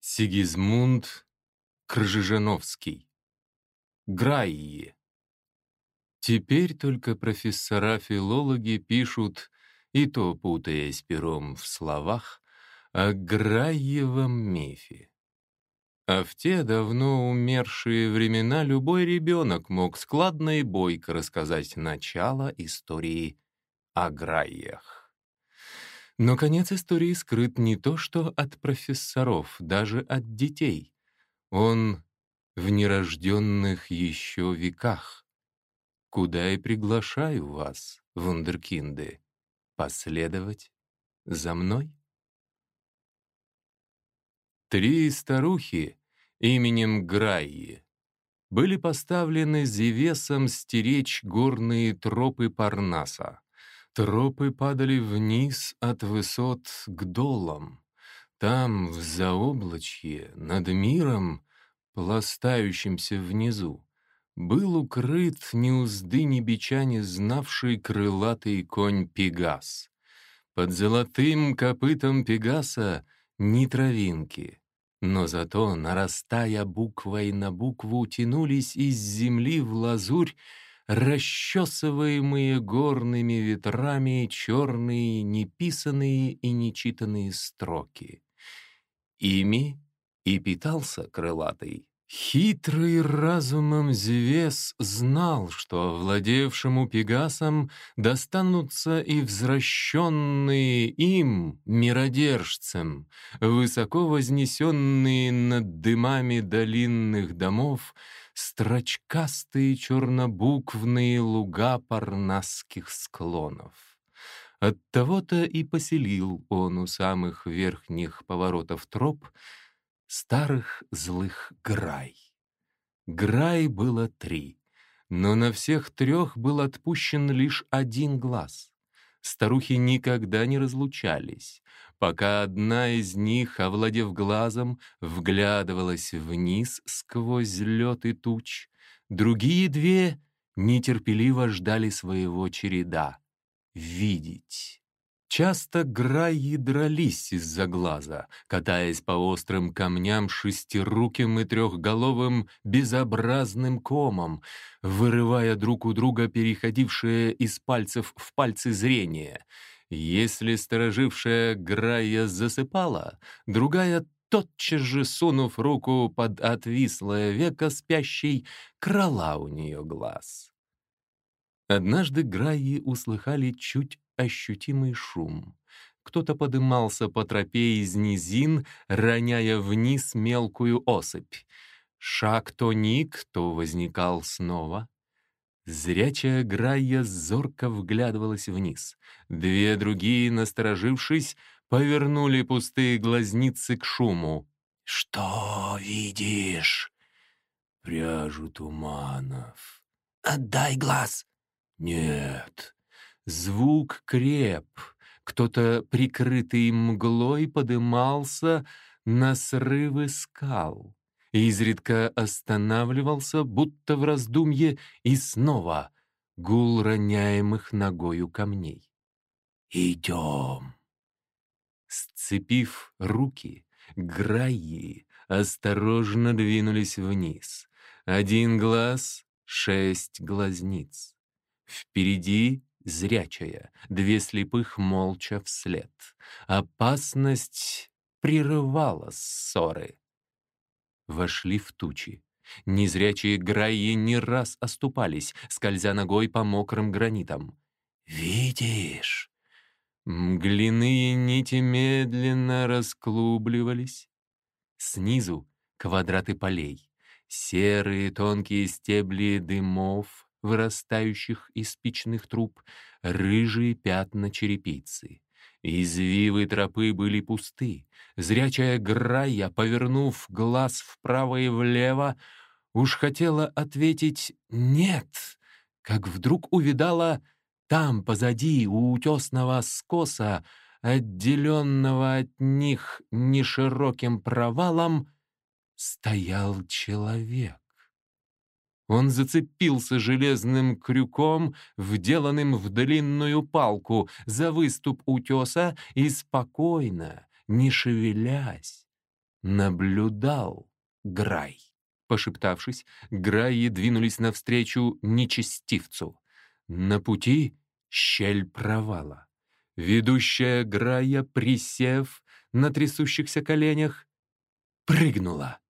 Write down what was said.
Сигизмунд Кржижановский. Граи. Теперь только профессора-филологи пишут, и то путаясь пером в словах, о Граевом мифе. А в те давно умершие времена любой ребенок мог складно и бойко рассказать начало истории о Граях. Но конец истории скрыт не то что от профессоров, даже от детей. Он в нерожденных еще веках, куда и приглашаю вас, вундеркинды, последовать за мной. 3 старухи именем Граи были поставлены Зевесом стеречь горные тропы Парнаса. Тропы падали вниз от высот к долам. Там, в заоблачье, над миром, пластающимся внизу, был укрыт ни узды, ни бича не знавший крылатый конь Пегас. Под золотым копытом Пегаса ни травинки, но зато, нарастая буквой на букву, тянулись из земли в лазурь расчесываемые горными ветрами черные неписанные и нечитанные строки. Ими и питался крылатый. Хитрый разумом Зевес знал, что овладевшему Пегасом достанутся и возвращенные им, миродержцем, высоко вознесенные над дымами долинных домов, строчкастые чернобуквные луга парнасских склонов. Оттого-то и поселил он у самых верхних поворотов троп старых злых Грай. Грай было 3, но на всех 3 был отпущен лишь 1 глаз. Старухи никогда не разлучались, пока одна из них, овладев глазом, вглядывалась вниз сквозь лед и туч, другие 2 нетерпеливо ждали своего череда — видеть. Часто Граи дрались из-за глаза, катаясь по острым камням шестируким и трехголовым безобразным комом, вырывая друг у друга переходившее из пальцев в пальцы зрение. Если сторожившая Грая засыпала, другая, тотчас же сунув руку под отвислое веко спящей, крала у нее глаз. Однажды Граи услыхали чуть ощутимый шум. Кто-то подымался по тропе из низин, роняя вниз мелкую осыпь. Шаг то ник, то возникал снова. Зрячая Грая зорко вглядывалась вниз. 2 другие, насторожившись, повернули пустые глазницы к шуму. «Что видишь?» «Пряжу туманов». «Отдай глаз». «Нет». Звук креп. Кто-то, прикрытый мглой, подымался на срывы скал. Изредка останавливался, будто в раздумье, и снова гул роняемых ногою камней. «Идем». Сцепив руки, Граи осторожно двинулись вниз. 1 глаз, 6 глазниц. Впереди зрячая, 2 слепых молча вслед. Опасность прерывала ссоры. Вошли в тучи. Незрячие Граи не раз оступались, скользя ногой по мокрым гранитам. «Видишь?» Мглиные нити медленно расклубливались. Снизу квадраты полей, серые тонкие стебли дымов, вырастающих из спичных труб, рыжие пятна черепицы. Извивы тропы были пусты. Зрячая Грая, повернув глаз вправо и влево, уж хотела ответить «нет», как вдруг увидала там, позади, у утесного скоса, отделенного от них нешироким провалом, стоял человек. Он зацепился железным крюком, вделанным в длинную палку, за выступ утеса и спокойно, не шевелясь, наблюдал Грай. Пошептавшись, Граи двинулись навстречу нечестивцу. На пути щель провала. Ведущая Грая, присев на трясущихся коленях, прыгнула.